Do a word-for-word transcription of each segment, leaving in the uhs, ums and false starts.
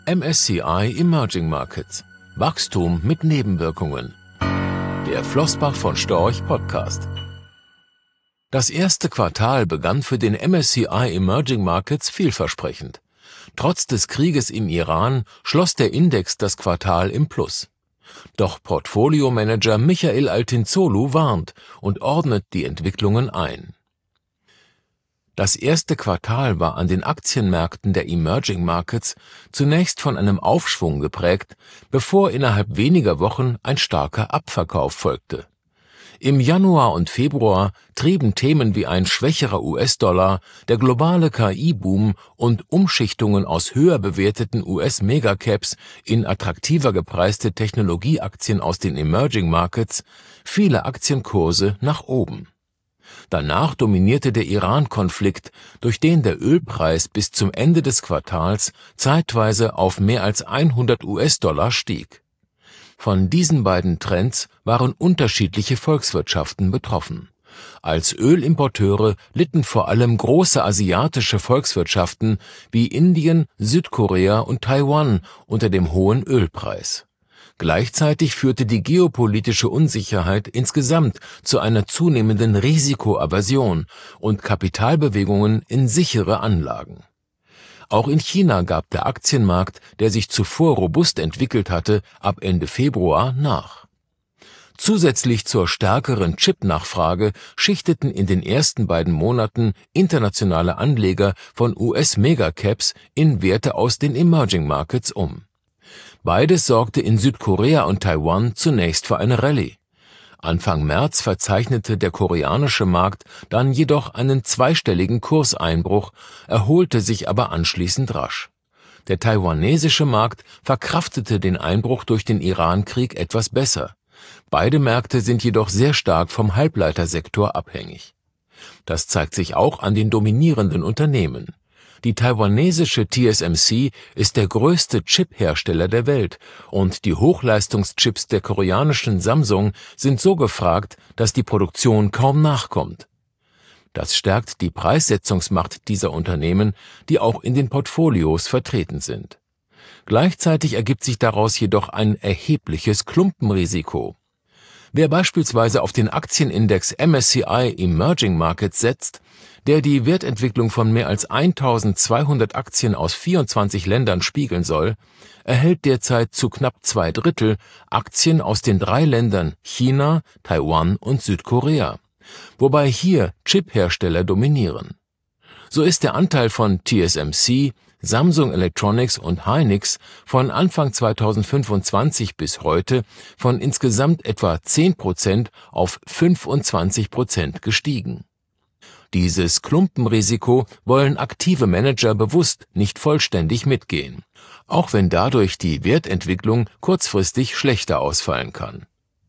M S C I Emerging Markets. Wachstum mit Nebenwirkungen. Der Flossbach von Storch Podcast. Das erste Quartal begann für den M S C I Emerging Markets vielversprechend. Trotz des Krieges im Iran schloss der Index das Quartal im Plus. Doch Portfoliomanager Michael Altinzolu warnt und ordnet die Entwicklungen ein. Das erste Quartal war an den Aktienmärkten der Emerging Markets zunächst von einem Aufschwung geprägt, bevor innerhalb weniger Wochen ein starker Abverkauf folgte. Im Januar und Februar trieben Themen wie ein schwächerer U S-Dollar, der globale K I-Boom und Umschichtungen aus höher bewerteten U S-Megacaps in attraktiver gepreiste Technologieaktien aus den Emerging Markets viele Aktienkurse nach oben. Danach dominierte der Iran-Konflikt, durch den der Ölpreis bis zum Ende des Quartals zeitweise auf mehr als hundert U S-Dollar stieg. Von diesen beiden Trends waren unterschiedliche Volkswirtschaften betroffen. Als Ölimporteure litten vor allem große asiatische Volkswirtschaften wie Indien, Südkorea und Taiwan unter dem hohen Ölpreis. Gleichzeitig führte die geopolitische Unsicherheit insgesamt zu einer zunehmenden Risikoaversion und Kapitalbewegungen in sichere Anlagen. Auch in China gab der Aktienmarkt, der sich zuvor robust entwickelt hatte, ab Ende Februar nach. Zusätzlich zur stärkeren Chip-Nachfrage schichteten in den ersten beiden Monaten internationale Anleger von U S-Megacaps in Werte aus den Emerging Markets um. Beides sorgte in Südkorea und Taiwan zunächst für eine Rallye. Anfang März verzeichnete der koreanische Markt dann jedoch einen zweistelligen Kurseinbruch, erholte sich aber anschließend rasch. Der taiwanesische Markt verkraftete den Einbruch durch den Iran-Krieg etwas besser. Beide Märkte sind jedoch sehr stark vom Halbleitersektor abhängig. Das zeigt sich auch an den dominierenden Unternehmen. Die taiwanesische T S M C ist der größte Chip-Hersteller der Welt und die Hochleistungschips der koreanischen Samsung sind so gefragt, dass die Produktion kaum nachkommt. Das stärkt die Preissetzungsmacht dieser Unternehmen, die auch in den Portfolios vertreten sind. Gleichzeitig ergibt sich daraus jedoch ein erhebliches Klumpenrisiko. Wer beispielsweise auf den Aktienindex M S C I Emerging Markets setzt, der die Wertentwicklung von mehr als eintausendzweihundert Aktien aus vierundzwanzig Ländern spiegeln soll, erhält derzeit zu knapp zwei Drittel Aktien aus den drei Ländern China, Taiwan und Südkorea, wobei hier Chip-Hersteller dominieren. So ist der Anteil von T S M C, Samsung Electronics und Hynix von Anfang zweitausendfünfundzwanzig bis heute von insgesamt etwa zehn Prozent auf fünfundzwanzig Prozent gestiegen. Dieses Klumpenrisiko wollen aktive Manager bewusst nicht vollständig mitgehen, auch wenn dadurch die Wertentwicklung kurzfristig schlechter ausfallen kann.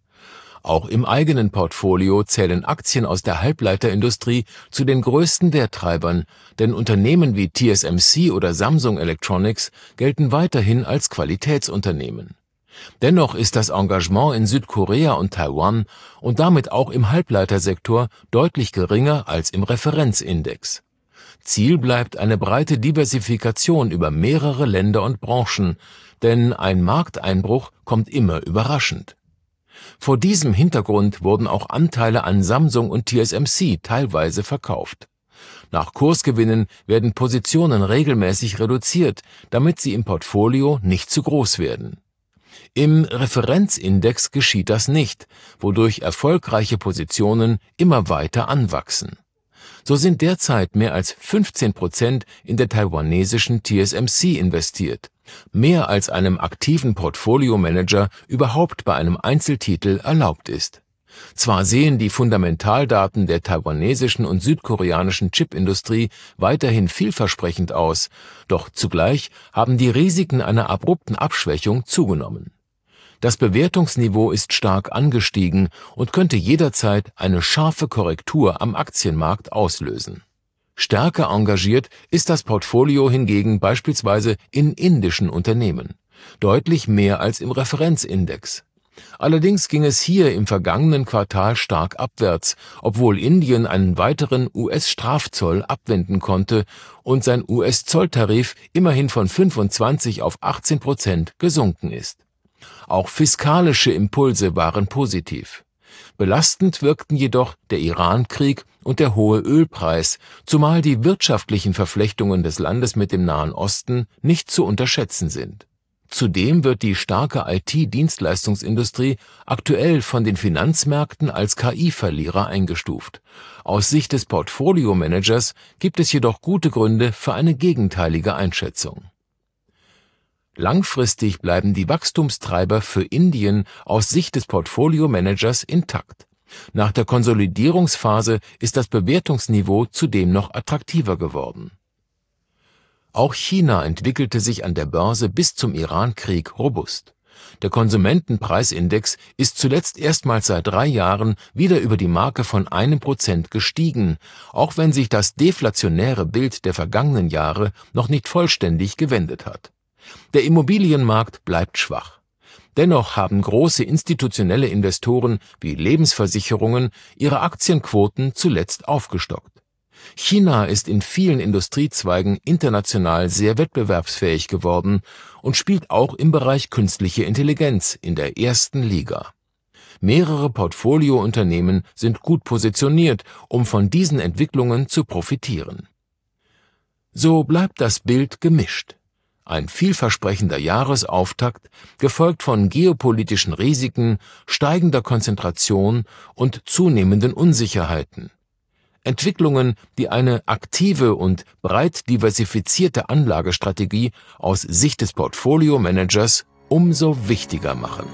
Auch im eigenen Portfolio zählen Aktien aus der Halbleiterindustrie zu den größten Werttreibern, denn Unternehmen wie T S M C oder Samsung Electronics gelten weiterhin als Qualitätsunternehmen. Dennoch ist das Engagement in Südkorea und Taiwan und damit auch im Halbleitersektor deutlich geringer als im Referenzindex. Ziel bleibt eine breite Diversifikation über mehrere Länder und Branchen, denn ein Markteinbruch kommt immer überraschend. Vor diesem Hintergrund wurden auch Anteile an Samsung und T S M C teilweise verkauft. Nach Kursgewinnen werden Positionen regelmäßig reduziert, damit sie im Portfolio nicht zu groß werden. Im Referenzindex geschieht das nicht, wodurch erfolgreiche Positionen immer weiter anwachsen. So sind derzeit mehr als fünfzehn Prozent in der taiwanesischen T S M C investiert, mehr als einem aktiven Portfoliomanager überhaupt bei einem Einzeltitel erlaubt ist. Zwar sehen die Fundamentaldaten der taiwanesischen und südkoreanischen Chipindustrie weiterhin vielversprechend aus, doch zugleich haben die Risiken einer abrupten Abschwächung zugenommen. Das Bewertungsniveau ist stark angestiegen und könnte jederzeit eine scharfe Korrektur am Aktienmarkt auslösen. Stärker engagiert ist das Portfolio hingegen beispielsweise in indischen Unternehmen, deutlich mehr als im Referenzindex. Allerdings ging es hier im vergangenen Quartal stark abwärts, obwohl Indien einen weiteren U S-Strafzoll abwenden konnte und sein U S-Zolltarif immerhin von fünfundzwanzig auf achtzehn Prozent gesunken ist. Auch fiskalische Impulse waren positiv. Belastend wirkten jedoch der Iran-Krieg und der hohe Ölpreis, zumal die wirtschaftlichen Verflechtungen des Landes mit dem Nahen Osten nicht zu unterschätzen sind. Zudem wird die starke I T-Dienstleistungsindustrie aktuell von den Finanzmärkten als K I-Verlierer eingestuft. Aus Sicht des Portfolio-Managers gibt es jedoch gute Gründe für eine gegenteilige Einschätzung. Langfristig bleiben die Wachstumstreiber für Indien aus Sicht des Portfolio-Managers intakt. Nach der Konsolidierungsphase ist das Bewertungsniveau zudem noch attraktiver geworden. Auch China entwickelte sich an der Börse bis zum Iran-Krieg robust. Der Konsumentenpreisindex ist zuletzt erstmals seit drei Jahren wieder über die Marke von einem Prozent gestiegen, auch wenn sich das deflationäre Bild der vergangenen Jahre noch nicht vollständig gewendet hat. Der Immobilienmarkt bleibt schwach. Dennoch haben große institutionelle Investoren wie Lebensversicherungen ihre Aktienquoten zuletzt aufgestockt. China ist in vielen Industriezweigen international sehr wettbewerbsfähig geworden und spielt auch im Bereich künstliche Intelligenz in der ersten Liga. Mehrere Portfoliounternehmen sind gut positioniert, um von diesen Entwicklungen zu profitieren. So bleibt das Bild gemischt. Ein vielversprechender Jahresauftakt, gefolgt von geopolitischen Risiken, steigender Konzentration und zunehmenden Unsicherheiten. Entwicklungen, die eine aktive und breit diversifizierte Anlagestrategie aus Sicht des Portfolio-Managers umso wichtiger machen.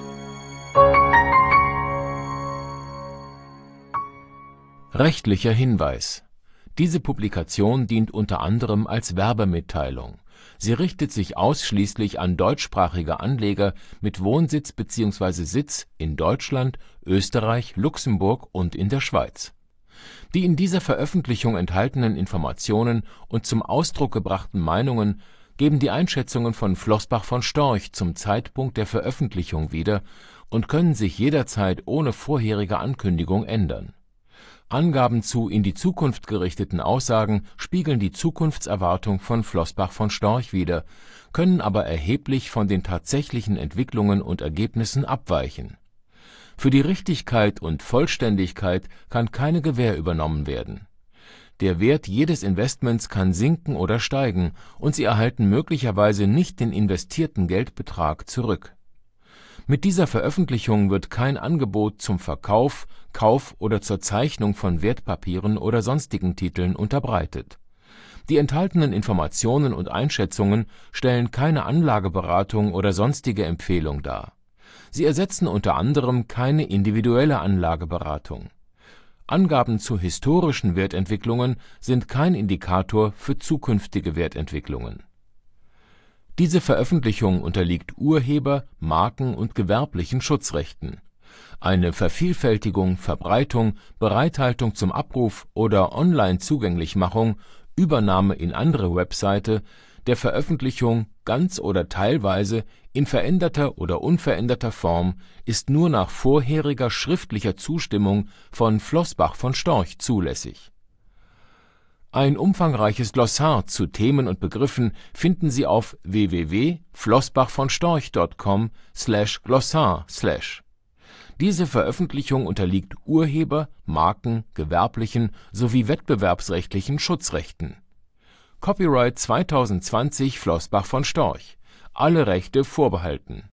Rechtlicher Hinweis: Diese Publikation dient unter anderem als Werbemitteilung. Sie richtet sich ausschließlich an deutschsprachige Anleger mit Wohnsitz bzw. Sitz in Deutschland, Österreich, Luxemburg und in der Schweiz. Die in dieser Veröffentlichung enthaltenen Informationen und zum Ausdruck gebrachten Meinungen geben die Einschätzungen von Flossbach von Storch zum Zeitpunkt der Veröffentlichung wieder und können sich jederzeit ohne vorherige Ankündigung ändern. Angaben zu in die Zukunft gerichteten Aussagen spiegeln die Zukunftserwartung von Flossbach von Storch wider, können aber erheblich von den tatsächlichen Entwicklungen und Ergebnissen abweichen. Für die Richtigkeit und Vollständigkeit kann keine Gewähr übernommen werden. Der Wert jedes Investments kann sinken oder steigen, und Sie erhalten möglicherweise nicht den investierten Geldbetrag zurück. Mit dieser Veröffentlichung wird kein Angebot zum Verkauf, Kauf oder zur Zeichnung von Wertpapieren oder sonstigen Titeln unterbreitet. Die enthaltenen Informationen und Einschätzungen stellen keine Anlageberatung oder sonstige Empfehlung dar. Sie ersetzen unter anderem keine individuelle Anlageberatung. Angaben zu historischen Wertentwicklungen sind kein Indikator für zukünftige Wertentwicklungen. Diese Veröffentlichung unterliegt Urheber-, Marken- und gewerblichen Schutzrechten. Eine Vervielfältigung, Verbreitung, Bereithaltung zum Abruf oder Online-Zugänglichmachung, Übernahme in andere Webseite der Veröffentlichung ganz oder teilweise in veränderter oder unveränderter Form ist nur nach vorheriger schriftlicher Zustimmung von Flossbach von Storch zulässig. Ein umfangreiches Glossar zu Themen und Begriffen finden Sie auf w w w punkt flossbach von storch punkt com slash glossar slash. Diese Veröffentlichung unterliegt Urheber-, Marken-, gewerblichen sowie wettbewerbsrechtlichen Schutzrechten. Copyright zwanzig zwanzig Flossbach von Storch. Alle Rechte vorbehalten.